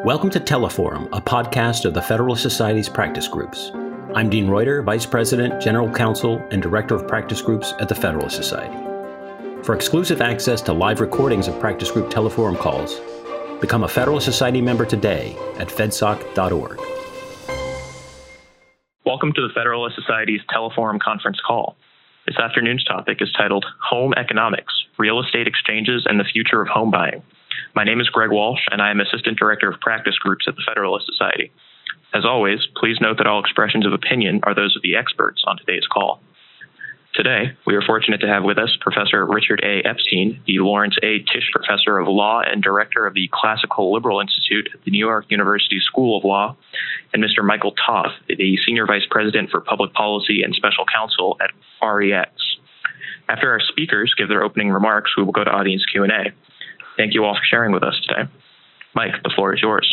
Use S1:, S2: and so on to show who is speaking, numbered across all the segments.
S1: Welcome to Teleforum, a podcast of the Federalist Society's practice groups. I'm Dean Reuter, Vice President, General Counsel, and Director of Practice Groups at the Federalist Society. For exclusive access to live recordings of practice group Teleforum calls, become a Federalist Society member today at fedsoc.org.
S2: Welcome to the Federalist Society's Teleforum conference call. This afternoon's topic is titled Home Economics, Real Estate Exchanges and the Future of Home Buying. My name is Greg Walsh, and I am Assistant Director of Practice Groups at the Federalist Society. As always, please note that all expressions of opinion are those of the experts on today's call. Today, we are fortunate to have with us Professor Richard A. Epstein, the Lawrence A. Tisch Professor of Law and Director of the Classical Liberal Institute at the New York University School of Law, and Mr. Michael Toth, the Senior Vice President for Public Policy and Special Counsel at REX. After our speakers give their opening remarks, we will go to audience Q&A. Thank you all for sharing with us today. Mike, the floor is yours.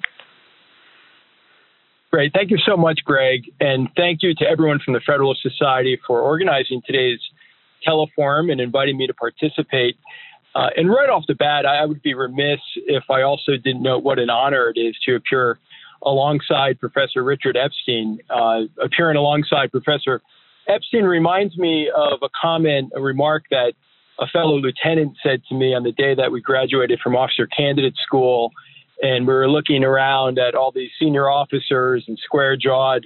S3: Great. Thank you so much, Greg. And thank you to everyone from the Federalist Society for organizing today's Teleforum and inviting me to participate. And right off the bat, I would be remiss if I also didn't note what an honor it is to appear alongside Professor Richard Epstein. Appearing alongside Professor Epstein reminds me of a remark that a fellow lieutenant said to me on the day that we graduated from officer candidate school, and we were looking around at all these senior officers and square-jawed,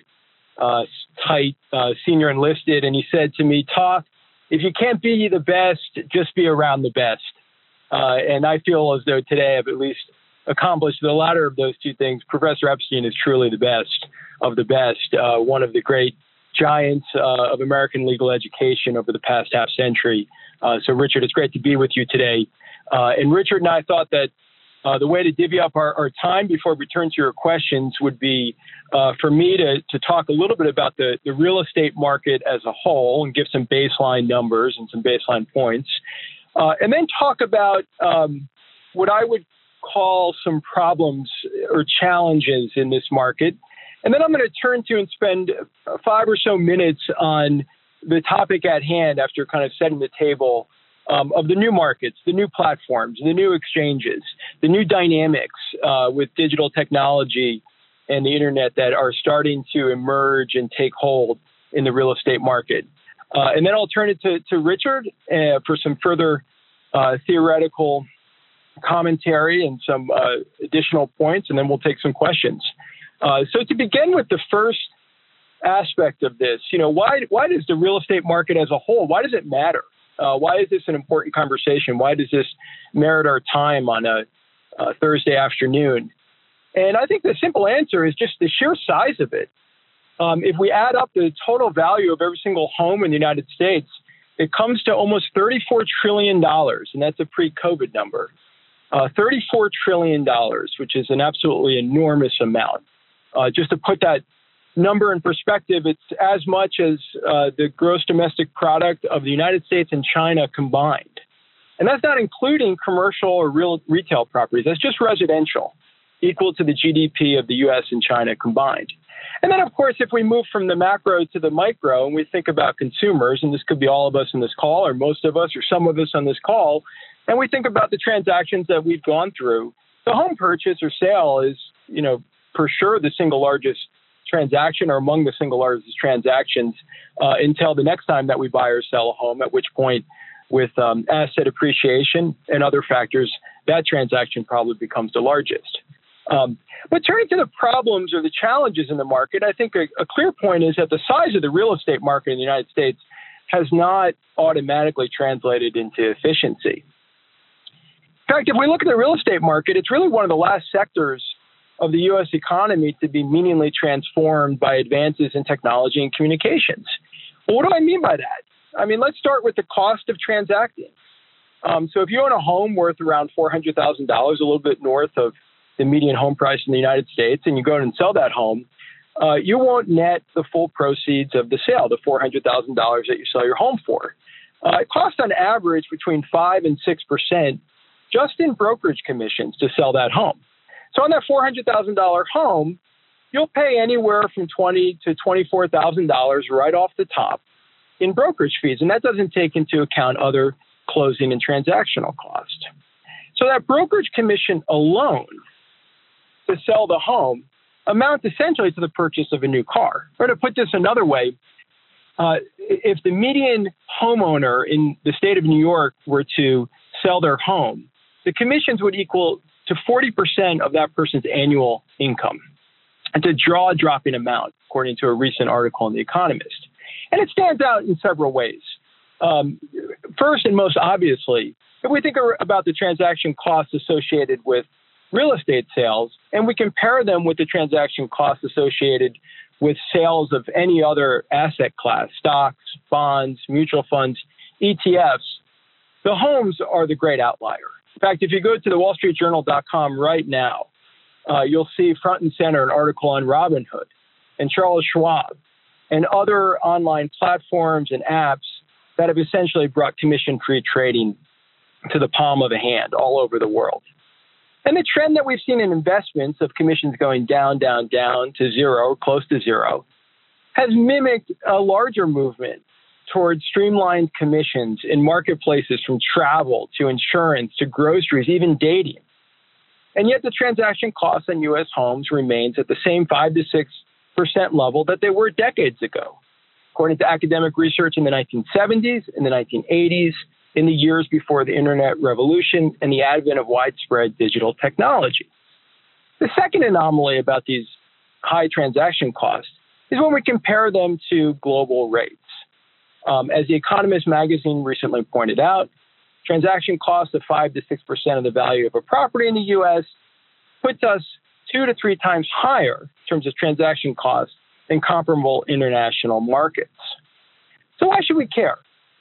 S3: tight senior enlisted, and he said to me, Toth, if you can't be the best, just be around the best. And I feel as though today I've at least accomplished the latter of those two things. Professor Epstein is truly the best of the best, one of the great giants of American legal education over the past half century. So, Richard, it's great to be with you today. And Richard and I thought that the way to divvy up our time before we turn to your questions would be for me to talk a little bit about the real estate market as a whole and give some baseline numbers and some baseline points, and then talk about what I would call some problems or challenges in this market. And then I'm going to turn to and spend 5 or so minutes on the topic at hand after kind of setting the table of the new markets, the new platforms, the new exchanges, the new dynamics with digital technology and the internet that are starting to emerge and take hold in the real estate market. And then I'll turn it to Richard for some further theoretical commentary and some additional points, and then we'll take some questions. So to begin with the first aspect of this, why does the real estate market as a whole, why does it matter? Why is this an important conversation? Why does this merit our time on a Thursday afternoon? And I think the simple answer is just the sheer size of it. If we add up the total value of every single home in the United States, it comes to almost $34 trillion, and that's a pre-COVID number. $34 trillion, which is an absolutely enormous amount. Just to put that number in perspective, it's as much as the gross domestic product of the United States and China combined. And that's not including commercial or retail properties. That's just residential, equal to the GDP of the U.S. and China combined. And then, of course, if we move from the macro to the micro and we think about consumers, and this could be all of us in this call or most of us or some of us on this call, and we think about the transactions that we've gone through, the home purchase or sale is, for sure the single largest transaction or among the single largest transactions until the next time that we buy or sell a home, at which point with asset appreciation and other factors, that transaction probably becomes the largest. But turning to the problems or the challenges in the market, I think a clear point is that the size of the real estate market in the United States has not automatically translated into efficiency. In fact, if we look at the real estate market, it's really one of the last sectors of the U.S. economy to be meaningfully transformed by advances in technology and communications. Well, what do I mean by that? I mean, let's start with the cost of transacting. So if you own a home worth around $400,000, a little bit north of the median home price in the United States, and you go and sell that home, you won't net the full proceeds of the sale, the $400,000 that you sell your home for. It costs on average between 5 and 6% just in brokerage commissions to sell that home. So on that $400,000 home, you'll pay anywhere from $20,000 to $24,000 right off the top in brokerage fees. And that doesn't take into account other closing and transactional costs. So that brokerage commission alone to to sell the home amounts essentially to the purchase of a new car. Or to put this another way, if the median homeowner in the state of New York were to sell their home, the commissions would equal to 40% of that person's annual income. It's a jaw-dropping amount, according to a recent article in The Economist. And it stands out in several ways. First and most obviously, if we think about the transaction costs associated with real estate sales, and we compare them with the transaction costs associated with sales of any other asset class, stocks, bonds, mutual funds, ETFs, the homes are the great outlier. In fact, if you go to the wallstreetjournal.com right now, you'll see front and center an article on Robinhood and Charles Schwab and other online platforms and apps that have essentially brought commission-free trading to the palm of a hand all over the world. And the trend that we've seen in investments of commissions going down, down, down to zero, close to zero, has mimicked a larger movement towards streamlined commissions in marketplaces from travel to insurance to groceries, even dating. And yet the transaction costs on U.S. homes remains at the same 5 to 6% level that they were decades ago, according to academic research in the 1970s, in the 1980s, in the years before the internet revolution and the advent of widespread digital technology. The second anomaly about these high transaction costs is when we compare them to global rates. As The Economist magazine recently pointed out, transaction costs of 5 to 6% of the value of a property in the U.S. puts us 2 to 3 times higher in terms of transaction costs than comparable international markets. So why should we care?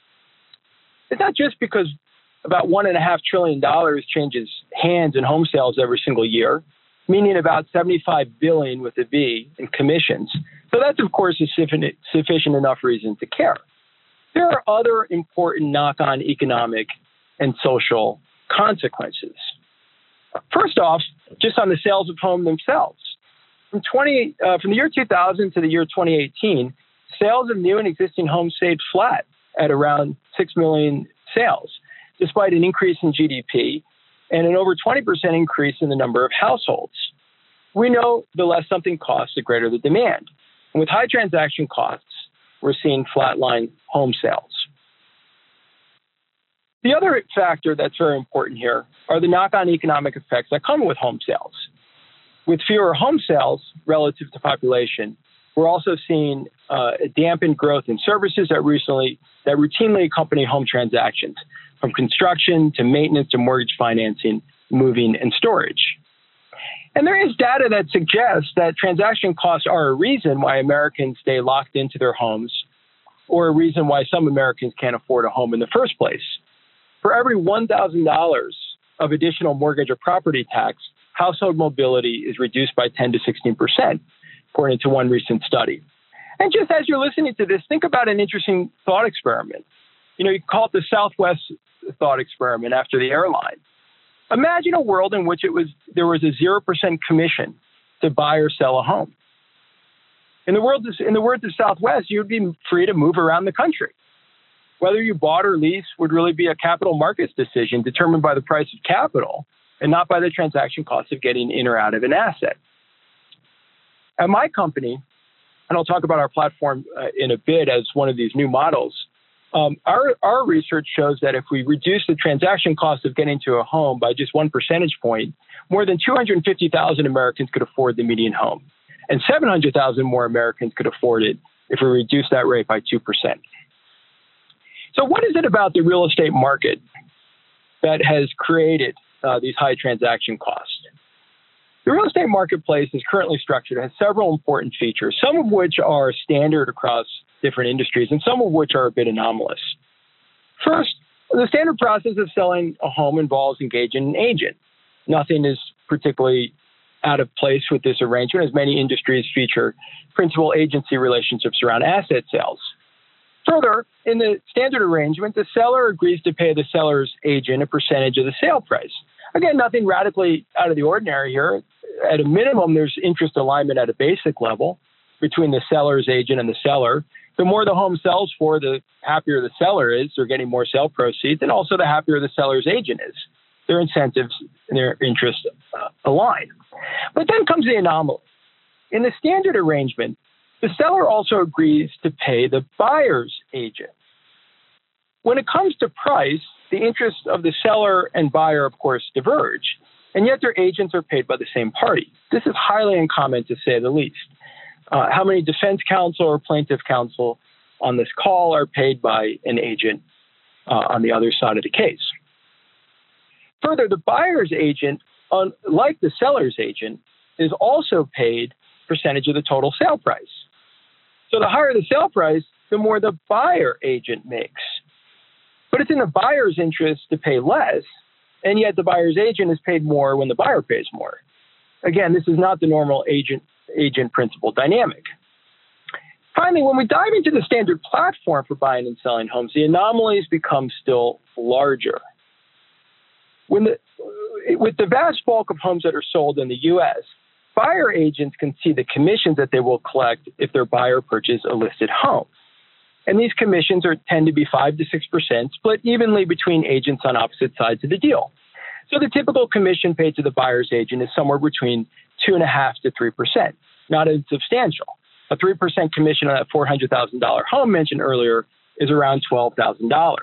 S3: It's not just because about $1.5 trillion changes hands in home sales every single year, meaning about $75 billion with a B in commissions. So that's, of course, a sufficient enough reason to care. There are other important knock-on economic and social consequences. First off, just on the sales of home themselves. From the year 2000 to the year 2018, sales of new and existing homes stayed flat at around 6 million sales, despite an increase in GDP and an over 20% increase in the number of households. We know the less something costs, the greater the demand. And with high transaction costs, we're seeing flatline home sales. The other factor that's very important here are the knock-on economic effects that come with home sales. With fewer home sales relative to population, we're also seeing a dampened growth in services that routinely accompany home transactions, from construction to maintenance to mortgage financing, moving, and storage. And there is data that suggests that transaction costs are a reason why Americans stay locked into their homes, or a reason why some Americans can't afford a home in the first place. For every $1,000 of additional mortgage or property tax, household mobility is reduced by 10 to 16%, according to one recent study. And just as you're listening to this, think about an interesting thought experiment. You call it the Southwest thought experiment after the airline. Imagine a world in which there was a 0% commission to buy or sell a home. In the words of Southwest, you'd be free to move around the country. Whether you bought or leased would really be a capital markets decision determined by the price of capital and not by the transaction cost of getting in or out of an asset. At my company, and I'll talk about our platform in a bit as one of these new models, our research shows that if we reduce the transaction cost of getting to a home by just 1 percentage point, more than 250,000 Americans could afford the median home, and 700,000 more Americans could afford it if we reduce that rate by 2%. So what is it about the real estate market that has created these high transaction costs? The real estate marketplace is currently structured, has several important features, some of which are standard across different industries and some of which are a bit anomalous. First, the standard process of selling a home involves engaging an agent. Nothing is particularly out of place with this arrangement, as many industries feature principal agency relationships around asset sales. Further, in the standard arrangement, the seller agrees to pay the seller's agent a percentage of the sale price. Again, nothing radically out of the ordinary here. At a minimum, there's interest alignment at a basic level between the seller's agent and the seller. The more the home sells for, the happier the seller is. They're getting more sale proceeds, and also the happier the seller's agent is. their incentives and their interests align. But then comes the anomaly. In the standard arrangement, the seller also agrees to pay the buyer's agent. When it comes to price, the interests of the seller and buyer, of course, diverge, and yet their agents are paid by the same party. This is highly uncommon, to say the least. How many defense counsel or plaintiff counsel on this call are paid by an agent on the other side of the case? Further, the buyer's agent, unlike the seller's agent, is also paid percentage of the total sale price. So the higher the sale price, the more the buyer agent makes. But it's in the buyer's interest to pay less, and yet the buyer's agent is paid more when the buyer pays more. Again, this is not the normal agent principal dynamic. Finally, when we dive into the standard platform for buying and selling homes, the anomalies become still larger. With the vast bulk of homes that are sold in the U.S., buyer agents can see the commissions that they will collect if their buyer purchases a listed home. And these commissions tend to be 5 to 6%, split evenly between agents on opposite sides of the deal. So the typical commission paid to the buyer's agent is somewhere between 2.5% to 3%, not insubstantial. A 3% commission on that $400,000 home mentioned earlier is around $12,000.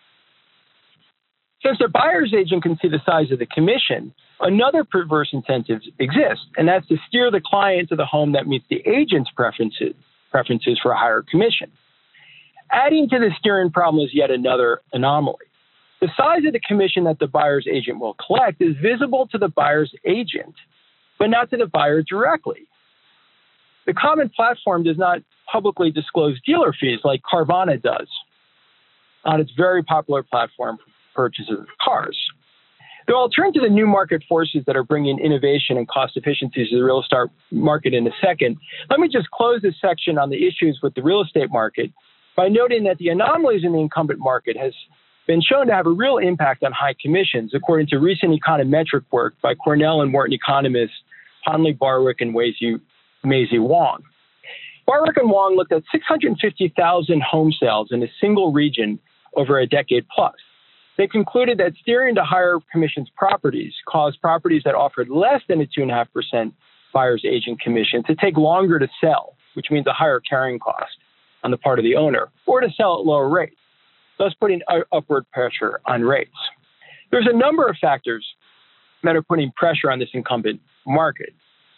S3: Since the buyer's agent can see the size of the commission, another perverse incentive exists, and that's to steer the client to the home that meets the agent's preferences for a higher commission. Adding to the steering problem is yet another anomaly. The size of the commission that the buyer's agent will collect is visible to the buyer's agent, but not to the buyer directly. The common platform does not publicly disclose dealer fees like Carvana does on its very popular platform for purchases of cars. Though I'll turn to the new market forces that are bringing innovation and cost efficiencies to the real estate market in a second, let me just close this section on the issues with the real estate market by noting that the anomalies in the incumbent market has been shown to have a real impact on high commissions, according to recent econometric work by Cornell and Wharton economists Hanley Barwick and Maisie Wong. Barwick and Wong looked at 650,000 home sales in a single region over a decade plus. They concluded that steering to higher commissions properties caused properties that offered less than a 2.5% buyer's agent commission to take longer to sell, which means a higher carrying cost on the part of the owner, or to sell at lower rates, thus putting upward pressure on rates. There's a number of factors that are putting pressure on this incumbent market.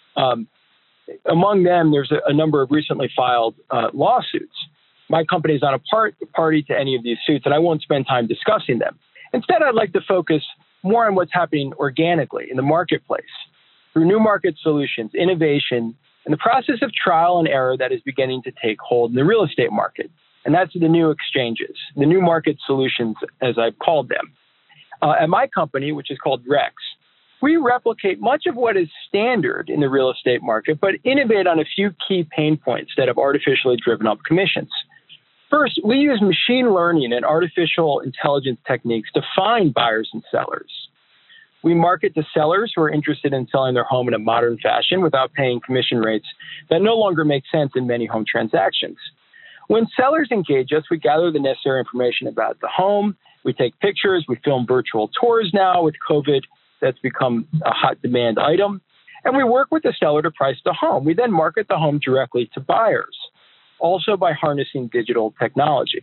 S3: Among them, there's a number of recently filed lawsuits. My company is not a party to any of these suits, and I won't spend time discussing them. Instead, I'd like to focus more on what's happening organically in the marketplace through new market solutions, innovation, and the process of trial and error that is beginning to take hold in the real estate market. And that's the new exchanges, the new market solutions, as I've called them. At my company, which is called REX, we replicate much of what is standard in the real estate market, but innovate on a few key pain points that have artificially driven up commissions. First, we use machine learning and artificial intelligence techniques to find buyers and sellers. We market to sellers who are interested in selling their home in a modern fashion without paying commission rates that no longer make sense in many home transactions. When sellers engage us, we gather the necessary information about the home. We take pictures. We film virtual tours now with COVID. That's become a hot demand item. And we work with the seller to price the home. We then market the home directly to buyers, also by harnessing digital technology.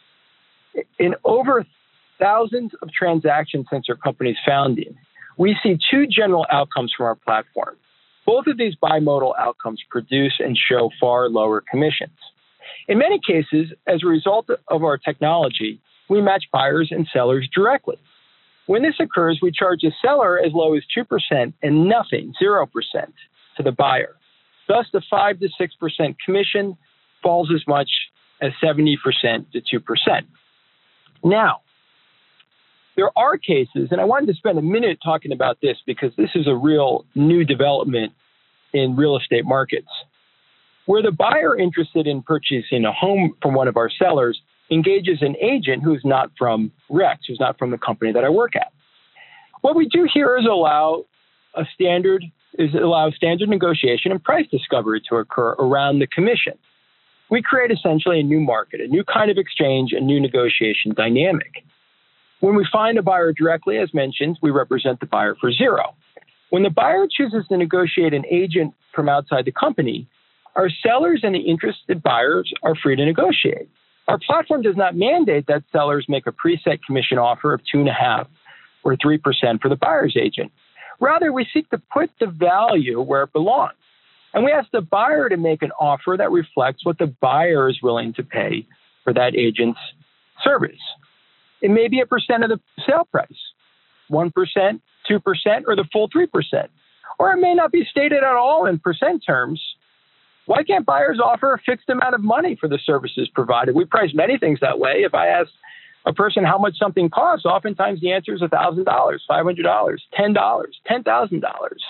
S3: In over thousands of transactions since our company's founding, we see two general outcomes from our platform. Both of these bimodal outcomes produce and show far lower commissions. In many cases, as a result of our technology, we match buyers and sellers directly. When this occurs, we charge the seller as low as 2% and nothing, 0%, to the buyer. Thus, the 5 to 6% commission falls as much as 70% to 2%. Now, there are cases, and I wanted to spend a minute talking about this because this is a real new development in real estate markets, where the buyer interested in purchasing a home from one of our sellers engages an agent who's not from REX, who's not from the company that I work at. What we do here is allow standard negotiation and price discovery to occur around the commission. We create essentially a new market, a new kind of exchange, a new negotiation dynamic. When we find a buyer directly, as mentioned, we represent the buyer for zero. When the buyer chooses to negotiate an agent from outside the company, our sellers and the interested buyers are free to negotiate. Our platform does not mandate that sellers make a preset commission offer of 2.5% or 3% for the buyer's agent. Rather, we seek to put the value where it belongs. And we ask the buyer to make an offer that reflects what the buyer is willing to pay for that agent's service. It may be a percent of the sale price, 1%, 2%, or the full 3%. Or it may not be stated at all in percent terms. Why can't buyers offer a fixed amount of money for the services provided? We price many things that way. If I ask a person how much something costs, oftentimes the answer is $1,000, $500, $10, $10,000.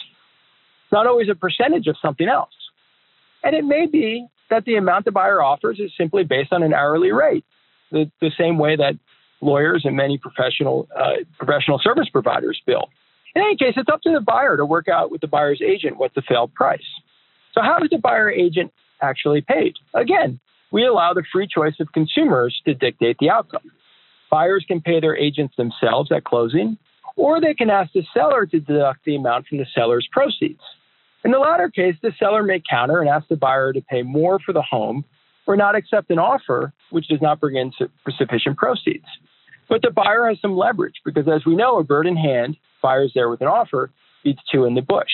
S3: It's not always a percentage of something else. And it may be that the amount the buyer offers is simply based on an hourly rate, the same way that lawyers and many professional service providers bill. In any case, it's up to the buyer to work out with the buyer's agent what's the fair price. So how is the buyer agent actually paid? Again, we allow the free choice of consumers to dictate the outcome. Buyers can pay their agents themselves at closing, or they can ask the seller to deduct the amount from the seller's proceeds. In the latter case, the seller may counter and ask the buyer to pay more for the home or not accept an offer which does not bring in sufficient proceeds. But the buyer has some leverage because, as we know, a bird in hand, buyers there with an offer, beats two in the bush.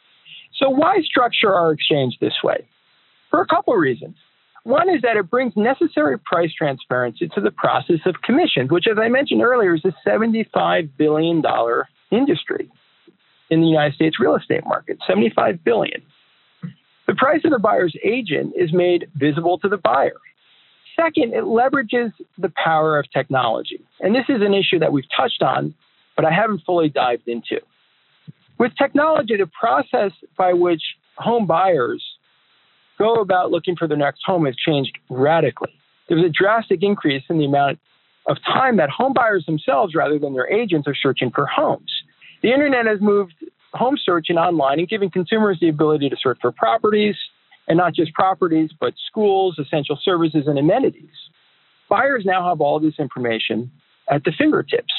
S3: So why structure our exchange this way? For a couple of reasons. One is that it brings necessary price transparency to the process of commissions, which, as I mentioned earlier, is a $75 billion industry in the United States real estate market, $75 billion. The price of the buyer's agent is made visible to the buyer. Second, it leverages the power of technology. And this is an issue that we've touched on, but I haven't fully dived into. With technology, the process by which home buyers go about looking for their next home has changed radically. There's a drastic increase in the amount of time that home buyers themselves, rather than their agents, are searching for homes. The internet has moved home searching online and giving consumers the ability to search for properties, and not just properties, but schools, essential services, and amenities. Buyers now have all this information at the fingertips.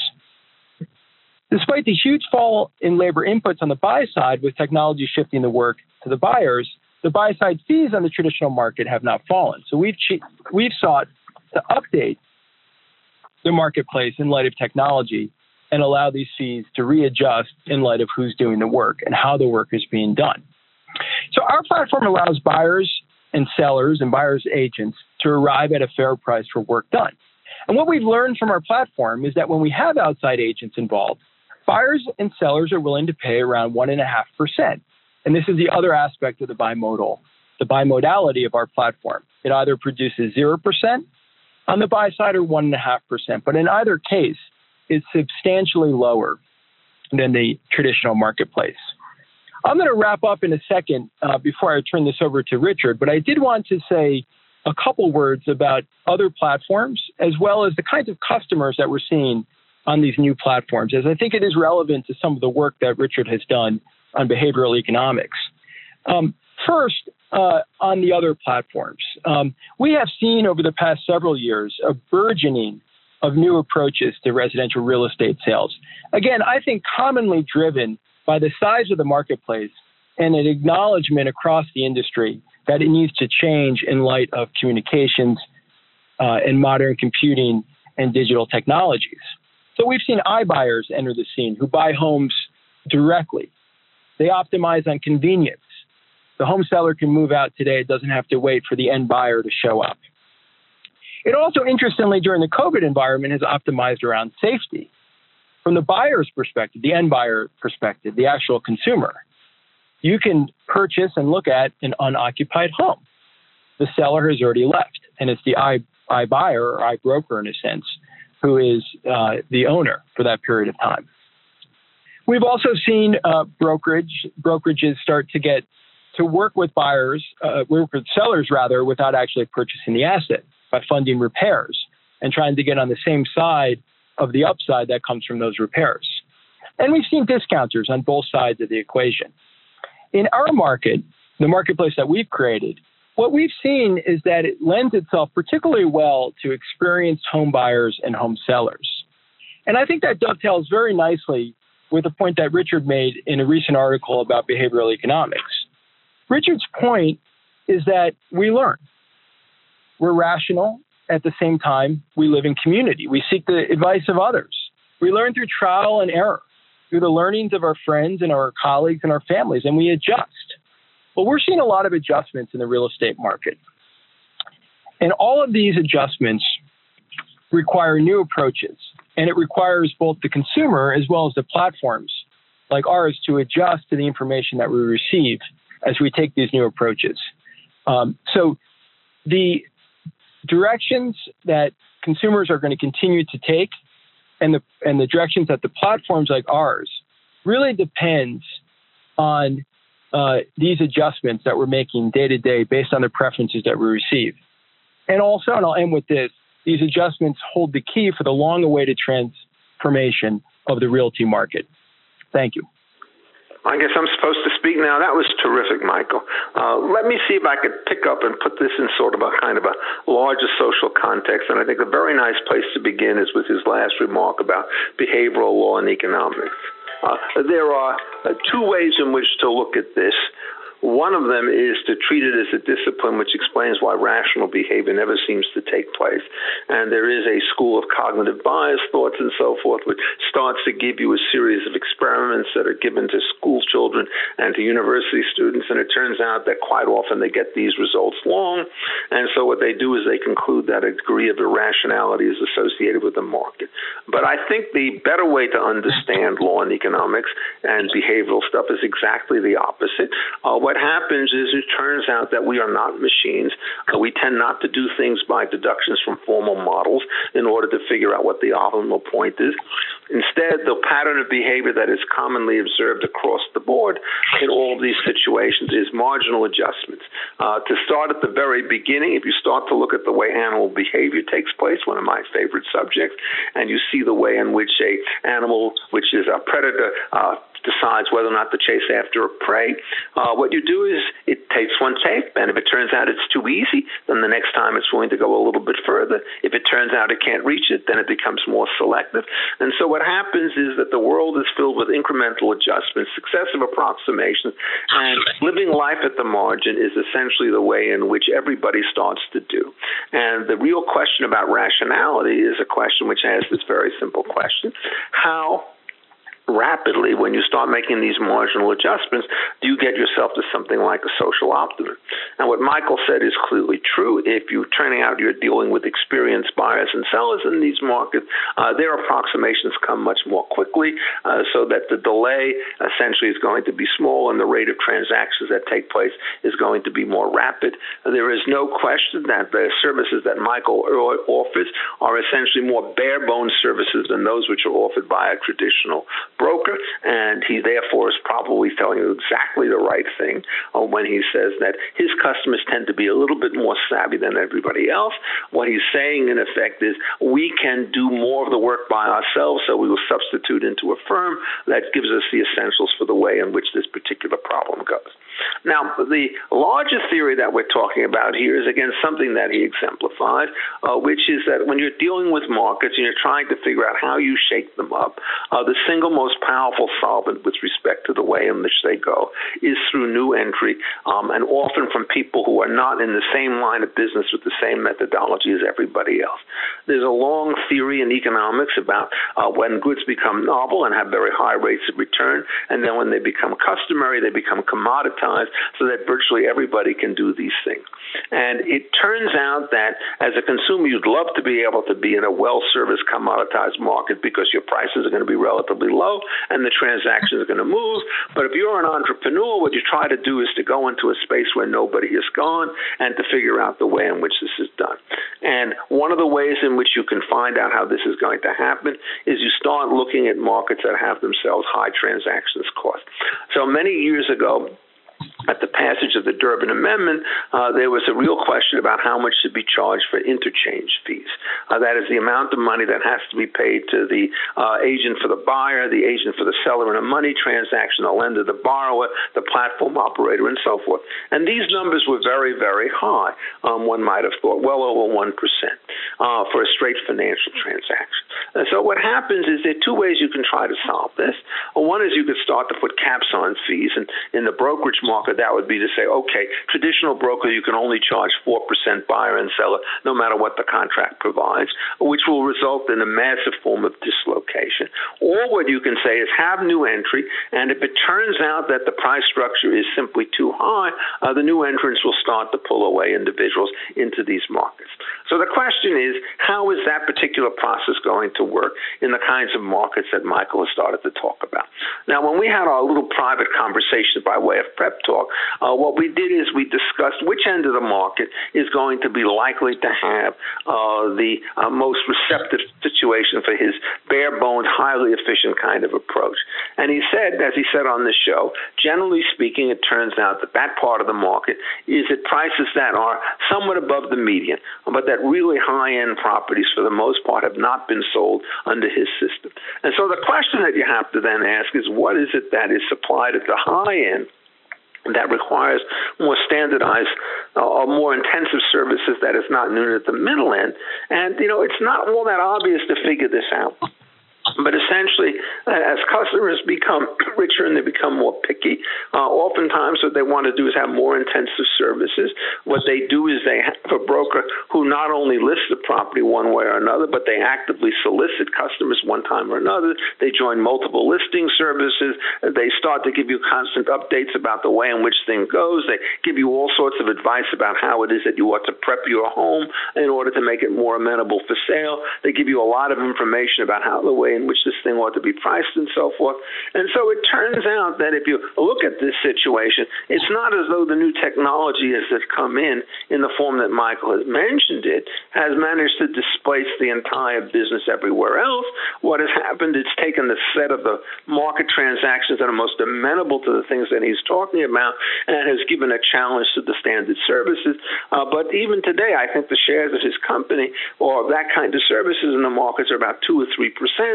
S3: Despite the huge fall in labor inputs on the buy side, with technology shifting the work to the buyers, the buy side fees on the traditional market have not fallen. So we've sought to update the marketplace in light of technology and allow these fees to readjust in light of who's doing the work and how the work is being done. So our platform allows buyers and sellers and buyers' agents to arrive at a fair price for work done. And what we've learned from our platform is that when we have outside agents involved, buyers and sellers are willing to pay around 1.5%. And this is the other aspect of the bimodality of our platform. It either produces 0% on the buy side or 1.5%. But in either case, it's substantially lower than the traditional marketplace. I'm going to wrap up in a second before I turn this over to Richard, but I did want to say a couple words about other platforms, as well as the kinds of customers that we're seeing on these new platforms, as I think it is relevant to some of the work that Richard has done on behavioral economics. First, on the other platforms, we have seen over the past several years a burgeoning of new approaches to residential real estate sales. Again, I think commonly driven by the size of the marketplace and an acknowledgement across the industry that it needs to change in light of communications and modern computing and digital technologies. So we've seen iBuyers enter the scene who buy homes directly. They optimize on convenience. The home seller can move out today. It doesn't have to wait for the end buyer to show up. It also, interestingly, during the COVID environment, has optimized around safety. From the buyer's perspective, the end buyer perspective, the actual consumer, you can purchase and look at an unoccupied home. The seller has already left, and it's the iBuyer or iBroker, in a sense, who is the owner for that period of time. We've also seen brokerages start to get to work with sellers rather, without actually purchasing the asset, by funding repairs and trying to get on the same side of the upside that comes from those repairs. And we've seen discounters on both sides of the equation. In our market, the marketplace that we've created, what we've seen is that it lends itself particularly well to experienced home buyers and home sellers. And I think that dovetails very nicely with a point that Richard made in a recent article about behavioral economics. Richard's point is that we learn. We're rational. At the same time, we live in community. We seek the advice of others. We learn through trial and error, through the learnings of our friends and our colleagues and our families, and we adjust. Well, we're seeing a lot of adjustments in the real estate market. And all of these adjustments require new approaches. And it requires both the consumer as well as the platforms like ours to adjust to the information that we receive as we take these new approaches. So the directions that consumers are going to continue to take and the directions that the platforms like ours really depends on these adjustments that we're making day to day based on the preferences that we receive. And also, and I'll end with this, these adjustments hold the key for the long-awaited transformation of the realty market. Thank you.
S4: I guess I'm supposed to speak now. That was terrific, Michael. Let me see if I could pick up and put this in sort of a kind of a larger social context. And I think a very nice place to begin is with his last remark about behavioral law and economics. There are two ways in which to look at this. One of them is to treat it as a discipline, which explains why rational behavior never seems to take place. And there is a school of cognitive bias thoughts and so forth, which starts to give you a series of experiments that are given to school children and to university students. And it turns out that quite often they get these results wrong. And so what they do is they conclude that a degree of irrationality is associated with the market. But I think the better way to understand law and economics and behavioral stuff is exactly the opposite. What happens is it turns out that we are not machines. We tend not to do things by deductions from formal models in order to figure out what the optimal point is. Instead, the pattern of behavior that is commonly observed across the board in all of these situations is marginal adjustments. To start at the very beginning, if you start to look at the way animal behavior takes place, one of my favorite subjects, and you see the way in which an animal, which is a predator, decides whether or not to chase after a prey. What you do is it takes one tape, and if it turns out it's too easy, then the next time it's willing to go a little bit further. If it turns out it can't reach it, then it becomes more selective. And so what happens is that the world is filled with incremental adjustments, successive approximations, and living life at the margin is essentially the way in which everybody starts to do. And the real question about rationality is a question which has this very simple question: how rapidly, when you start making these marginal adjustments, do you get yourself to something like a social optimum? And what Michael said is clearly true. If you're turning out you're dealing with experienced buyers and sellers in these markets, their approximations come much more quickly, so that the delay essentially is going to be small and the rate of transactions that take place is going to be more rapid. There is no question that the services that Michael offers are essentially more bare-bones services than those which are offered by a traditional broker, and he therefore is probably telling you exactly the right thing when he says that his customers tend to be a little bit more savvy than everybody else. What he's saying, in effect, is we can do more of the work by ourselves, so we will substitute into a firm that gives us the essentials for the way in which this particular problem goes. Now, the larger theory that we're talking about here is, again, something that he exemplified, which is that when you're dealing with markets and you're trying to figure out how you shake them up, the single most powerful solvent with respect to the way in which they go is through new entry, and often from people who are not in the same line of business with the same methodology as everybody else. There's a long theory in economics about when goods become novel and have very high rates of return, and then when they become customary, they become commoditized so that virtually everybody can do these things. And it turns out that as a consumer, you'd love to be able to be in a well-serviced, commoditized market because your prices are going to be relatively low and the transactions are going to move. But if you're an entrepreneur, what you try to do is to go into a space where nobody has gone and to figure out the way in which this is done. And one of the ways in which you can find out how this is going to happen is you start looking at markets that have themselves high transactions cost. So many years ago, at the passage of the Durbin Amendment, there was a real question about how much should be charged for interchange fees. That is the amount of money that has to be paid to the agent for the buyer, the agent for the seller in a money transaction, the lender, the borrower, the platform operator, and so forth. And these numbers were very, very high. One might have thought well over 1% for a straight financial transaction. And so what happens is there are two ways you can try to solve this. One is you could start to put caps on fees, and in the brokerage market, that would be to say, okay, traditional broker, you can only charge 4% buyer and seller, no matter what the contract provides, which will result in a massive form of dislocation. Or what you can say is have new entry, and if it turns out that the price structure is simply too high, the new entrants will start to pull away individuals into these markets. So the question is, how is that particular process going to work in the kinds of markets that Michael has started to talk about? Now, when we had our little private conversation by way of prep talk, what we did is we discussed which end of the market is going to be likely to have the most receptive situation for his bare-bones, highly efficient kind of approach. And he said, as he said on the show, generally speaking, it turns out that that part of the market is at prices that are somewhat above the median, but that really high-end properties, for the most part, have not been sold under his system. And so the question that you have to then ask is, what is it that is supplied at the high end that requires more standardized or more intensive services that is not needed at the middle end? And, it's not all that obvious to figure this out. But essentially, as customers become richer and they become more picky, oftentimes what they want to do is have more intensive services. What they do is they have a broker who not only lists the property one way or another, but they actively solicit customers one time or another. They join multiple listing services. They start to give you constant updates about the way in which things goes. They give you all sorts of advice about how it is that you ought to prep your home in order to make it more amenable for sale. They give you a lot of information about how the way in which this thing ought to be priced and so forth. And so it turns out that if you look at this situation, it's not as though the new technology as has come in the form that Michael has mentioned it, has managed to displace the entire business everywhere else. What has happened, it's taken the set of the market transactions that are most amenable to the things that he's talking about and has given a challenge to the standard services. But even today, I think the shares of his company or that kind of services in the markets are about 2 or 3%.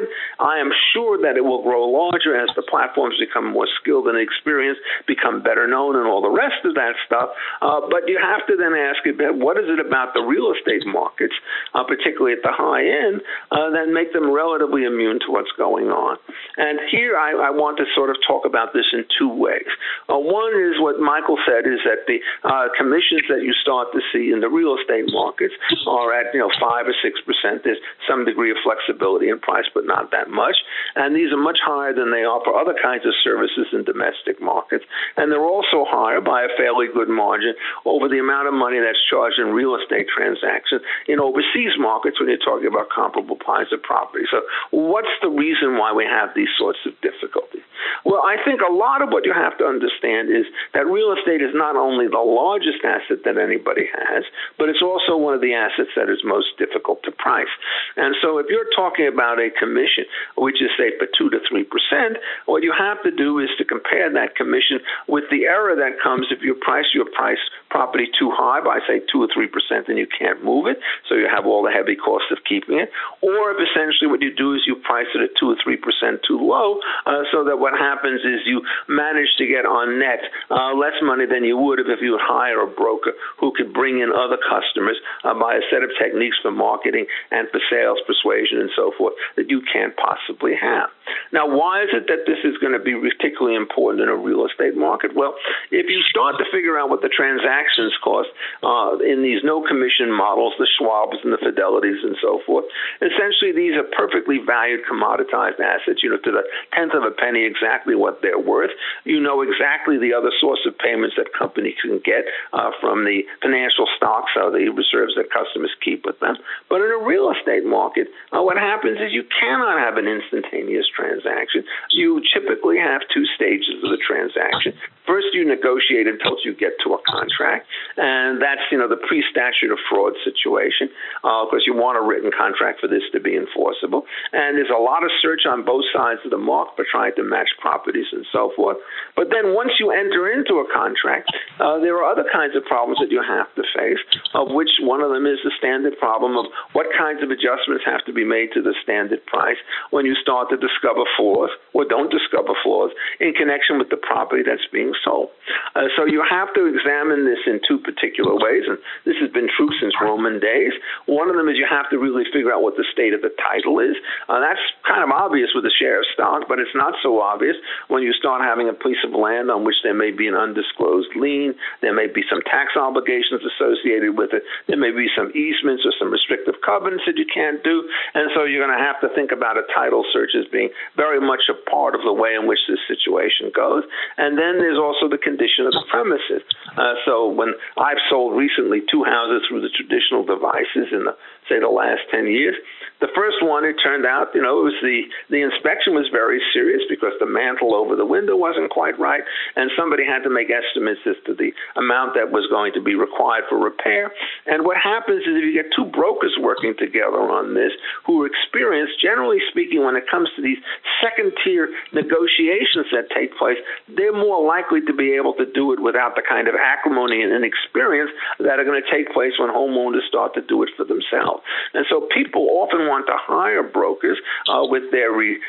S4: I am sure that it will grow larger as the platforms become more skilled and experienced, become better known, and all the rest of that stuff. But you have to then ask, what is it about the real estate markets, particularly at the high end, that make them relatively immune to what's going on? And here I want to sort of talk about this in two ways. One is what Michael said is that the commissions that you start to see in the real estate markets are at 5 or 6%. There's some degree of flexibility in price, but not that much. And these are much higher than they are for other kinds of services in domestic markets. And they're also higher by a fairly good margin over the amount of money that's charged in real estate transactions in overseas markets when you're talking about comparable kinds of property. So what's the reason why we have these sorts of difficulties? Well, I think a lot of what you have to understand is that real estate is not only the largest asset that anybody has, but it's also one of the assets that is most difficult to price. And so if you're talking about a commission, which is, say, for 2 to 3%, what you have to do is to compare that commission with the error that comes if you price your property too high by, say, 2 or 3%, and you can't move it, so you have all the heavy costs of keeping it. Or if essentially what you do is you price it at 2 or 3% too low, so that what happens is you manage to get on net less money than you would if you would hire a broker who could bring in other customers by a set of techniques for marketing and for sales persuasion and so forth that you can't possibly have. Now, why is it that this is going to be particularly important in a real estate market? Well, if you start to figure out what the transactions cost in these no-commission models, the Schwabs and the Fidelities and so forth, essentially these are perfectly valued commoditized assets, to the tenth of a penny exactly what they're worth. You know exactly the other source of payments that companies can get from the financial stocks or the reserves that customers keep with them. But in a real estate market, what happens is you cannot not have an instantaneous transaction. You typically have two stages of the transaction. First, you negotiate until you get to a contract, and that's, the pre-statute of fraud situation, because you want a written contract for this to be enforceable. And there's a lot of search on both sides of the mark for trying to match properties and so forth. But then once you enter into a contract, there are other kinds of problems that you have to face, of which one of them is the standard problem of what kinds of adjustments have to be made to the standard price when you start to discover flaws or don't discover flaws in connection with the property that's being sold. So you have to examine this in two particular ways, and this has been true since Roman days. One of them is you have to really figure out what the state of the title is. That's kind of obvious with a share of stock, but it's not so obvious when you start having a piece of land on which there may be an undisclosed lien, there may be some tax obligations associated with it, there may be some easements or some restrictive covenants that you can't do, and so you're going to have to think about a title search as being very much a part of the way in which this situation goes. And then there's also the condition of the premises. So when I've sold recently 2 houses through the traditional devices in the last 10 years, the first one, it turned out, it was the inspection was very serious because the mantle over the window wasn't quite right, and somebody had to make estimates as to the amount that was going to be required for repair. And what happens is if you get two brokers working together on this who are experienced, generally speaking, when it comes to these second-tier negotiations that take place, they're more likely to be able to do it without the kind of acrimony and inexperience that are going to take place when homeowners start to do it for themselves. And so people often want to hire brokers with their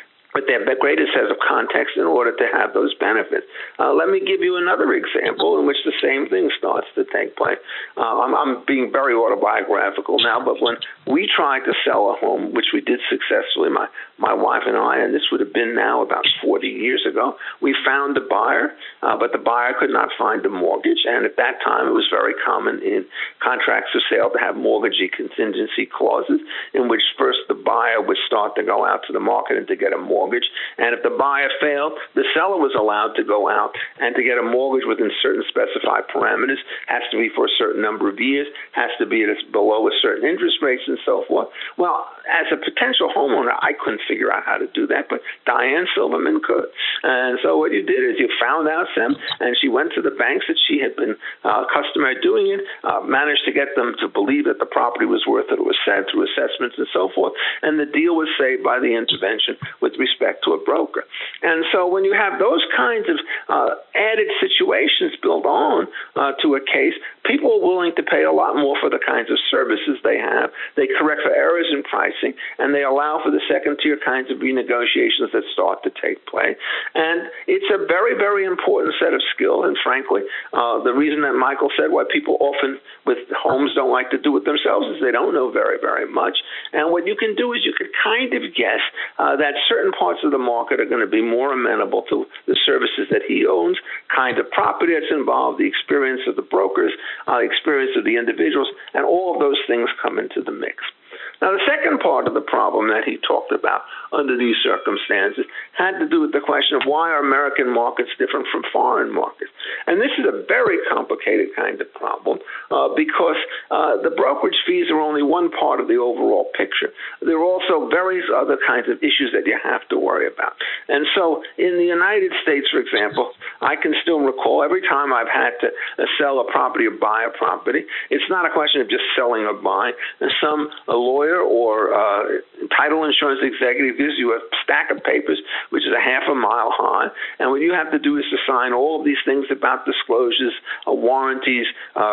S4: greatest set of context in order to have those benefits. Let me give you another example in which the same thing starts to take place. I'm being very autobiographical now, but when we tried to sell a home, which we did successfully, my wife and I, and this would have been now about 40 years ago, we found a buyer, but the buyer could not find a mortgage. And at that time, it was very common in contracts for sale to have mortgagee contingency clauses in which first the buyer would start to go out to the market and to get a mortgage. And if the buyer failed, the seller was allowed to go out and to get a mortgage within certain specified parameters, has to be for a certain number of years, has to be below a certain interest rates and so forth. Well, as a potential homeowner, I couldn't figure out how to do that, but Diane Silverman could. And so what you did is you found out them, and she went to the banks that she had been customary doing it, managed to get them to believe that the property was worth it. It was said through assessments and so forth, and the deal was saved by the intervention with respect to a broker. And so when you have those kinds of added situations built on to a case, people are willing to pay a lot more for the kinds of services they have. They correct for errors in pricing, and they allow for the second-tier kinds of renegotiations that start to take place. And it's a very, very important set of skills, and frankly, the reason that Michael said why people often with homes don't like to do it themselves is they don't know very, very much. And what you can do is you can kind of guess that certain parts of the market are going to be more amenable to the services that he owns, kind of property that's involved, the experience of the brokers, experience of the individuals, and all of those things come into the mix. Now, the second part of the problem that he talked about under these circumstances had to do with the question of why are American markets different from foreign markets. And this is a very complicated kind of problem because the brokerage fees are only one part of the overall picture. There are also various other kinds of issues that you have to worry about. And so in the United States, for example, I can still recall every time I've had to sell a property or buy a property, it's not a question of just selling or buying. And some lawyer or title insurance executive gives you a stack of papers, which is a half a mile high, and what you have to do is to sign all of these things about disclosures, warranties,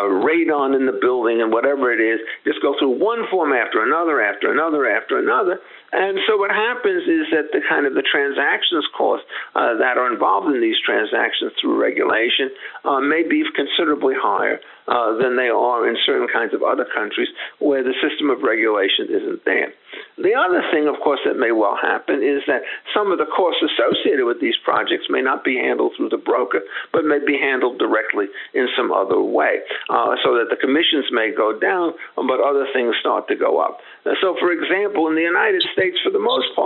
S4: radon in the building, and whatever it is. Just go through one form after another, after another, after another. And so what happens is that the transactions costs that are involved in these transactions through regulation may be considerably higher than they are in certain kinds of other countries where the system of regulation isn't there. The other thing, of course, that may well happen is that some of the costs associated with these projects may not be handled through the broker, but may be handled directly in some other way, so that the commissions may go down, but other things start to go up. So, for example, in the United States, for the most part,